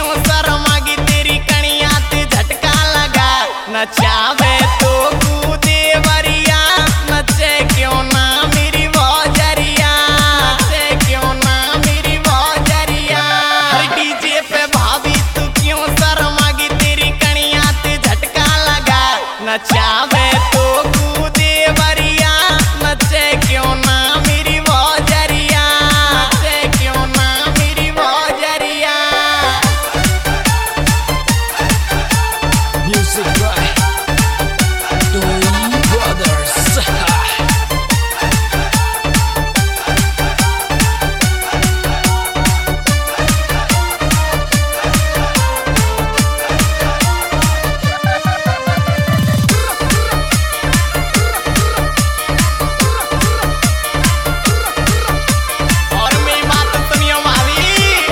क्यों शर्मागी तेरी कणिया ते झटका लगा नचावे तो कूदे वरिया नचे क्यों ना मेरी भौजरिया नचे क्यों ना मेरी भौजरिया हर डीजे पे भाभी तू क्यों शर्मागी तेरी कणिया ते झटका लगा नचावे तो कूदे वरिया नचे क्यों ना मेरी भौजरिया नचे क्यों ना मेरी भौजरिया Music by Twin Brothers. और मेरी बात तो सुनियो भाभी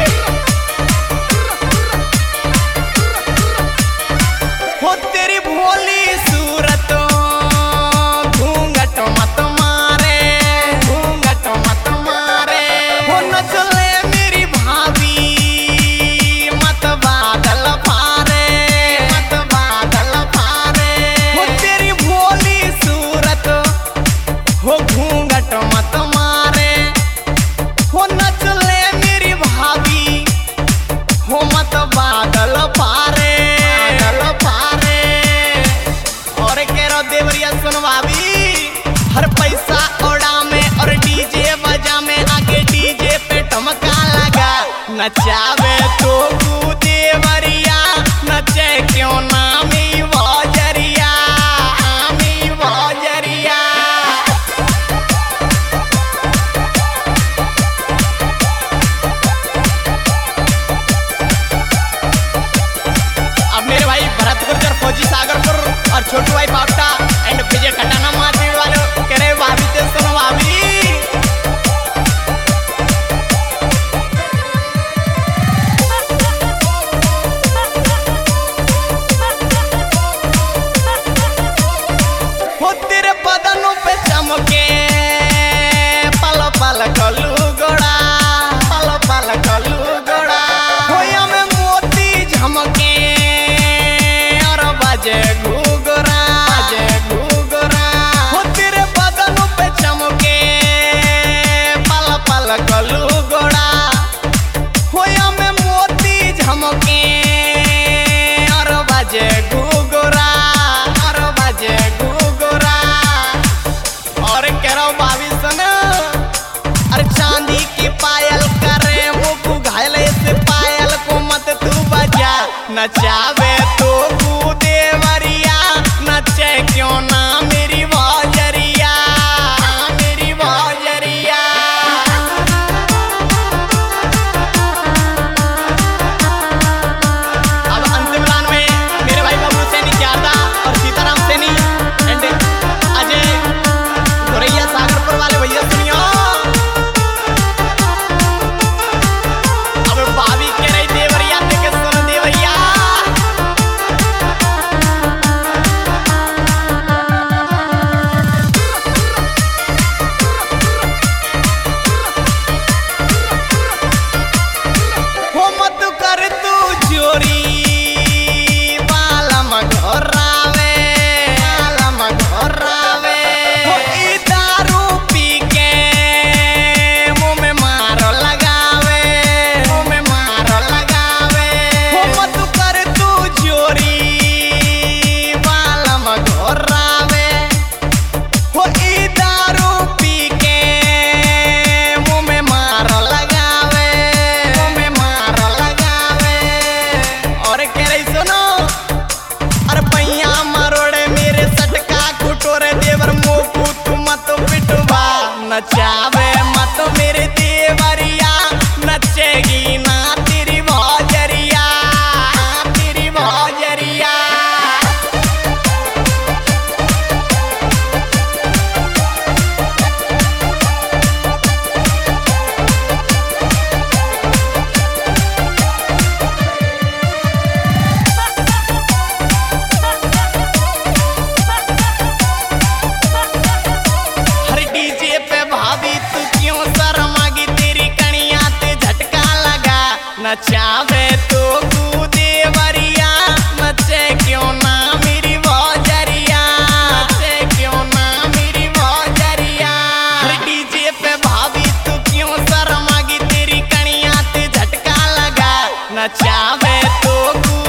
हो तेरी भोली सूरत घूंघट मत मारे घूंघट मत मारे हो नचले मेरी भाभी मत बादल फारे मत बादल फारे हो तेरी भोली सूरत हो घूंघट मत मारे हो नचले मेरी भाभी हो मत बादल पारे बादल पारे और कह रो देवरिया सुन भाभी हर पैसा ओड़ा में और डीजे बजा में आगे डीजे पे ठमका लगा नचावे तो कूदे वरिया नचे क्यों ना मेरी भौजरिया मेरी भौजरिया अब मेरे भाई भरत गुर्जर फौजी सागरपुर और छोटू भाई पापटा एंड विजय खटाना माती वाले कह रहे भाभी ते सुनो भाभी हो तेरे बदनों पे चमके पल पल कलू गोड़ा पल पल कलू गोड़ा होया में मोती झमके और बाजे घूगरा बाजे घूगरा हो तेरे बदनों पे चमके पल पल कलू गोड़ा होया में मोती झमके और बाजे घूगरा और बाजे घूगरा और कह रहा हूँ भाभी सुन अरे चांदी की पायल करे वो घायल से पायल को मत तू बजा नचावे तो कूदे वरिया नचे क्यों ना मेरी भौजरिया मेरी भौजरिया अब अंतिम लाइन में मेरे भाई बबलू सैनी क्यादा और सीताराम सैनी एंड अजय गोरैया सागरपुर वाले भैया सुनियो अब भाभी कह रही देवरिया के सुन देवरिया हो मत कर तू चोरी बालम घोरावे बालम घोरावे हो ई दारू पी के मुंह में मारो लगावे मुंह में मारो लगावे हो मत कर तू चोरी बालम घोरावे हो ई दारू पी के मुंह में मारो लगावे मुंह में मारो लगावे और कह रही सुनो अरे पैया मरोड़े मेरे सटका कुटोरे देवर मोकू तू मत पिटवा नचावे मत मेरे देवरिया नचेगी ना तेरी भौजरिया तेरी भौजरिया हर डीजे पे भाभी तू क्यों शर्मागी तेरी नचावे तो